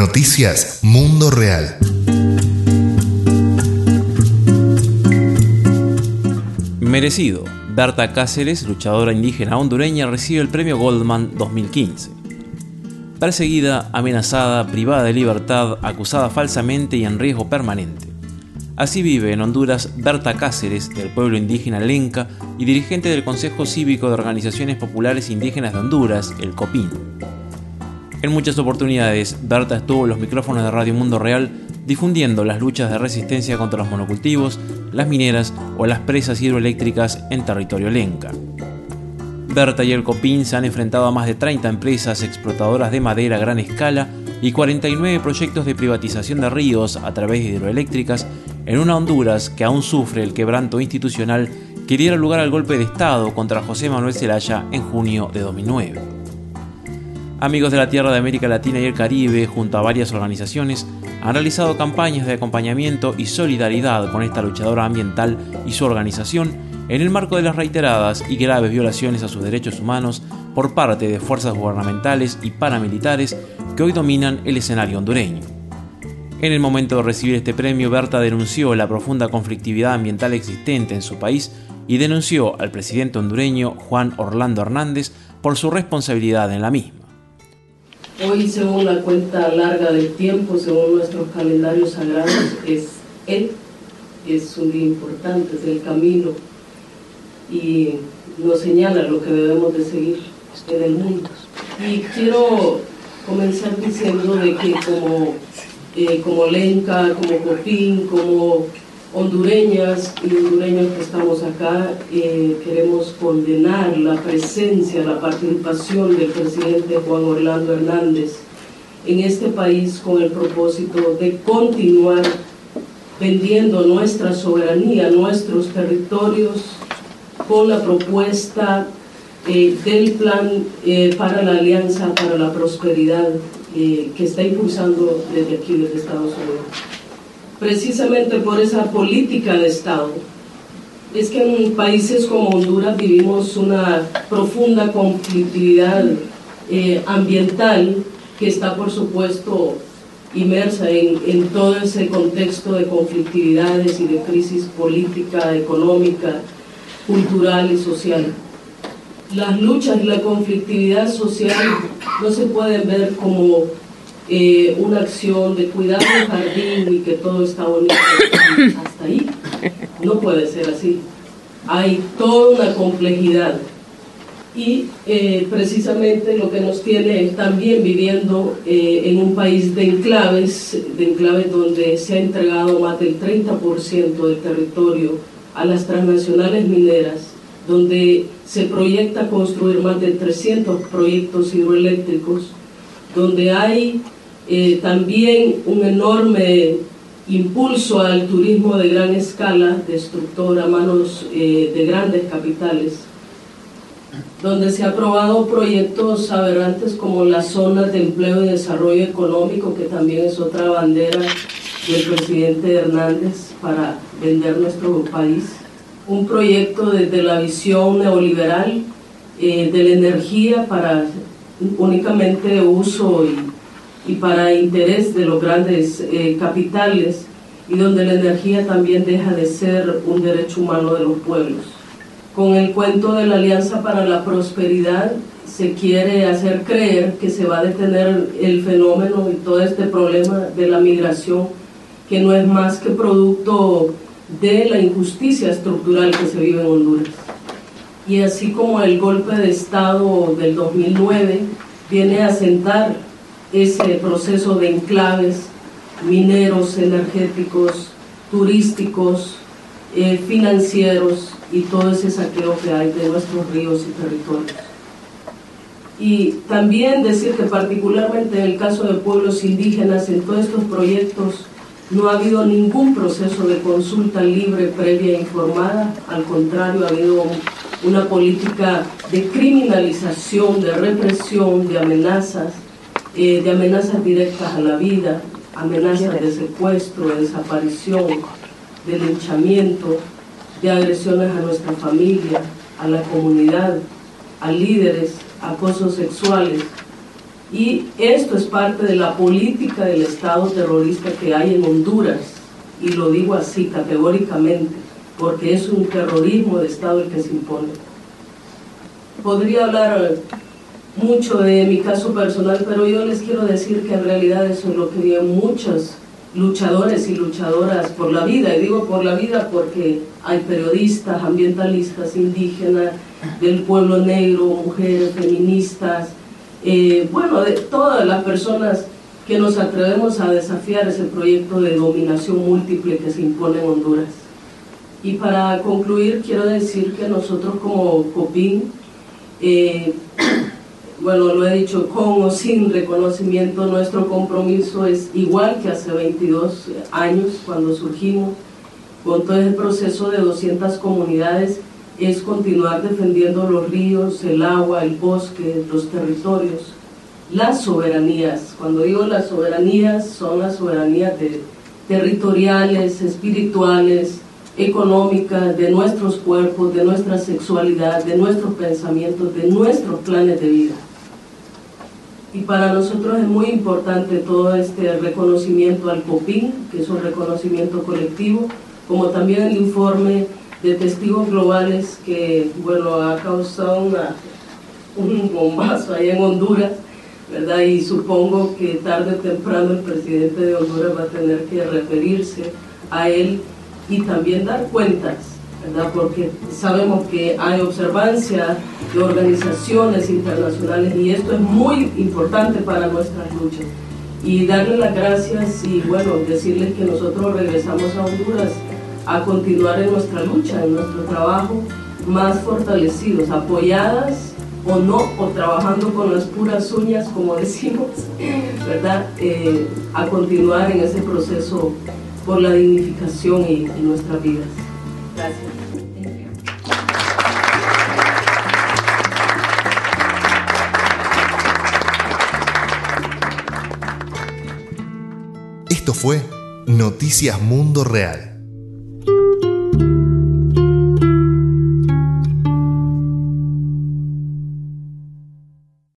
Noticias Mundo Real. Merecido. Berta Cáceres, luchadora indígena hondureña, recibe el premio Goldman 2015. Perseguida, amenazada, privada de libertad, acusada falsamente y en riesgo permanente. Así vive en Honduras Berta Cáceres, del pueblo indígena Lenca y dirigente del Consejo Cívico de Organizaciones Populares Indígenas de Honduras, el COPIN. En muchas oportunidades, Berta estuvo en los micrófonos de Radio Mundo Real difundiendo las luchas de resistencia contra los monocultivos, las mineras o las presas hidroeléctricas en territorio lenca. Berta y el COPIN se han enfrentado a más de 30 empresas explotadoras de madera a gran escala y 49 proyectos de privatización de ríos a través de hidroeléctricas en una Honduras que aún sufre el quebranto institucional que diera lugar al golpe de Estado contra José Manuel Zelaya en junio de 2009. Amigos de la Tierra de América Latina y el Caribe, junto a varias organizaciones, han realizado campañas de acompañamiento y solidaridad con esta luchadora ambiental y su organización en el marco de las reiteradas y graves violaciones a sus derechos humanos por parte de fuerzas gubernamentales y paramilitares que hoy dominan el escenario hondureño. En el momento de recibir este premio, Berta denunció la profunda conflictividad ambiental existente en su país y denunció al presidente hondureño Juan Orlando Hernández por su responsabilidad en la misma. Hoy, según la cuenta larga del tiempo, según nuestros calendarios sagrados, es un día importante, es el camino y nos señala lo que debemos de seguir en el mundo. Y quiero comenzar diciendo de que como Lenca, como COPIN, como hondureñas y hondureños que estamos acá, queremos condenar la presencia, la participación del presidente Juan Orlando Hernández en este país con el propósito de continuar vendiendo nuestra soberanía, nuestros territorios, con la propuesta del plan para la Alianza para la Prosperidad que está impulsando desde aquí, desde Estados Unidos. Precisamente por esa política de Estado, es que en países como Honduras vivimos una profunda conflictividad ambiental que está, por supuesto, inmersa en todo ese contexto de conflictividades y de crisis política, económica, cultural y social. Las luchas y la conflictividad social no se pueden ver como una acción de cuidar un jardín y que todo está bonito hasta ahí. No puede ser así. Hay toda una complejidad y precisamente lo que nos tiene también viviendo en un país de enclaves donde se ha entregado más del 30% del territorio a las transnacionales mineras, donde se proyecta construir más de 300 proyectos hidroeléctricos, donde hay también un enorme impulso al turismo de gran escala, destructor a manos de grandes capitales, donde se han aprobado proyectos aberrantes como las zonas de empleo y desarrollo económico, que también es otra bandera del presidente Hernández para vender nuestro país. Un proyecto desde la visión neoliberal de la energía para únicamente uso y para interés de los grandes capitales, y donde la energía también deja de ser un derecho humano de los pueblos. Con el cuento de la Alianza para la Prosperidad se quiere hacer creer que se va a detener el fenómeno y todo este problema de la migración, que no es más que producto de la injusticia estructural que se vive en Honduras. Y así como el golpe de Estado del 2009 viene a sentar ese proceso de enclaves mineros, energéticos, turísticos, financieros y todo ese saqueo que hay de nuestros ríos y territorios. Y también decir que particularmente en el caso de pueblos indígenas, en todos estos proyectos no ha habido ningún proceso de consulta libre, previa e informada. Al contrario, ha habido una política de criminalización, de represión, de amenazas directas a la vida, amenazas de secuestro, de desaparición, de linchamiento, de agresiones a nuestra familia, a la comunidad, a líderes, acosos sexuales, Y esto es parte de la política del Estado terrorista que hay en Honduras, y lo digo así categóricamente, porque es un terrorismo de Estado el que se impone. Podría hablar mucho de mi caso personal, pero yo les quiero decir que en realidad eso es lo que viven muchos luchadores y luchadoras por la vida, y digo por la vida porque hay periodistas, ambientalistas, indígenas, del pueblo negro, mujeres, feministas, bueno, de todas las personas que nos atrevemos a desafiar ese proyecto de dominación múltiple que se impone en Honduras. Y para concluir, quiero decir que nosotros como COPIN, bueno, lo he dicho, con o sin reconocimiento, nuestro compromiso es igual que hace 22 años cuando surgimos, con todo el proceso de 200 comunidades, es continuar defendiendo los ríos, el agua, el bosque, los territorios, las soberanías. Cuando digo las soberanías, son las soberanías territoriales, espirituales, económicas, de nuestros cuerpos, de nuestra sexualidad, de nuestros pensamientos, de nuestros planes de vida. Y para nosotros es muy importante todo este reconocimiento al COPIN, que es un reconocimiento colectivo, como también el informe de testigos globales que, bueno, ha causado un bombazo ahí en Honduras, ¿verdad? Y supongo que tarde o temprano el presidente de Honduras va a tener que referirse a él y también dar cuentas, ¿verdad? Porque sabemos que hay observancia de organizaciones internacionales y esto es muy importante para nuestras luchas. Y darle las gracias y, bueno, decirles que nosotros regresamos a Honduras a continuar en nuestra lucha, en nuestro trabajo, más fortalecidos, apoyadas o no, o trabajando con las puras uñas, como decimos, ¿verdad? A continuar en ese proceso por la dignificación y nuestras vidas. Gracias. Esto fue Noticias Mundo Real.